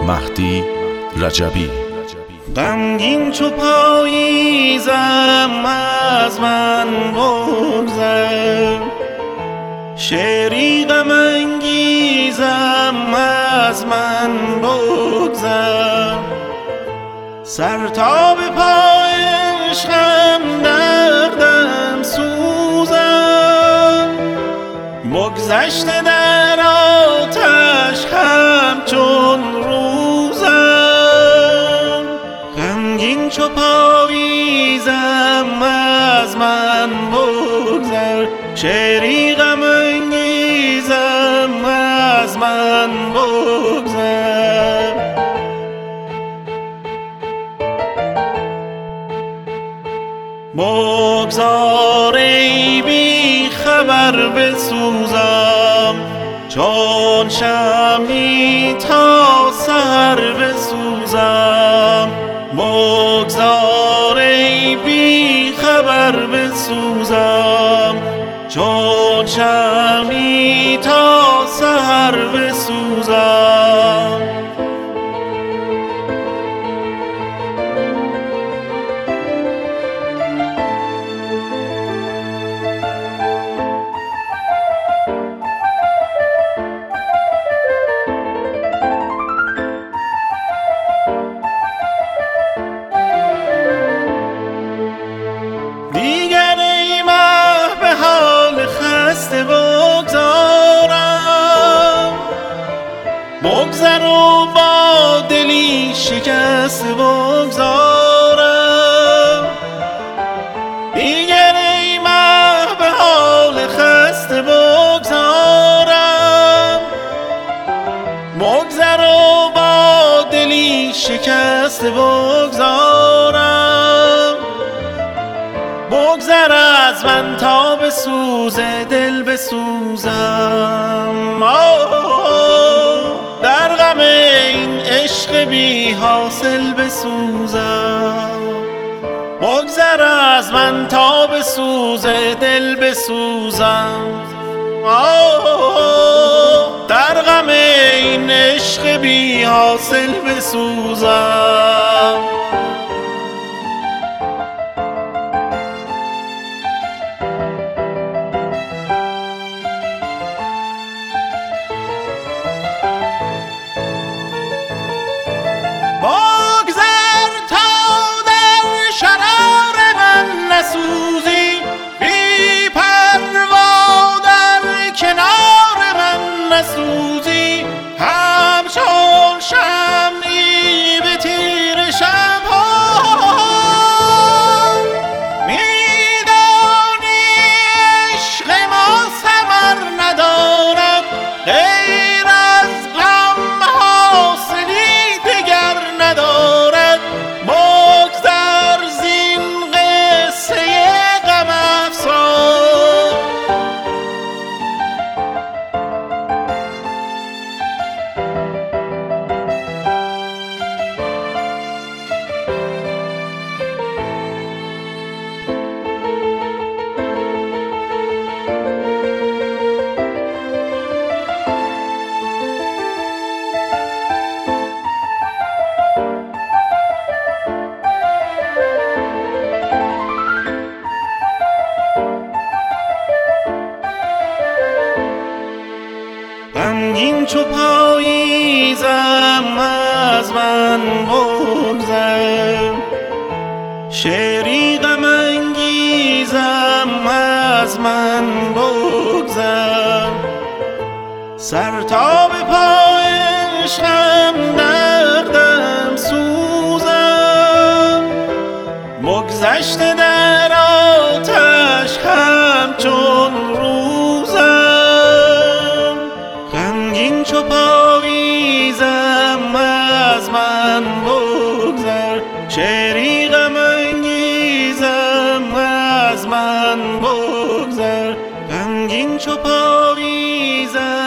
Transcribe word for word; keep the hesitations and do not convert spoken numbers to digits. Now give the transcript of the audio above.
مهدی رجبی. غمگین چو پاییزم از من بگذر، شعری غم انگیزم از من بگذر. سر تا به پای عشقم دردم سوزم، بگذشته در آتش همچون روزم. غمگین چو پاییزم از من بگذر، شعری غم انگیزم از من بگذر. بگذار ای بی خبر بسوزم، چون شمعی تا سحر بسوزم. بگذار ای بی خبر بسوزم، چون شمعی تا سحر بسوزم. دیگر ای مه به حال خسته بگذارم، بگذر و با دلی شکسته بگذارم. دیگر ای مه به حال خسته بگذارم، بگذر و با دلی شکسته بگذارم. بگذر از من تا به سوز دل بسوزم، در غم این عشق بی حاصل بسوزم. بگذر از من تا به سوز دل بسوزم، در غم این عشق بی حاصل بسوزم. بگذر تا در شرار من نسوزی، بی پروا در کنار من نسوزی. همچون شمعی به تیر شب‌ها، میدانی عشق ما ثمر ندارد، غیر از غم حاصلی دگر ندارد. بگذر زین قصه غم افسان، غمگین چو پاییزم از من بگذر، شعری غم انگیزم از من بگذر. سر تا به پای عشقم دردم سوزم، بگذشته در آتش همچون روزم. غمگین چو پاییزم از من بگذر، شعری غم انگیزم از من بگذر. غمگین چو پاییزم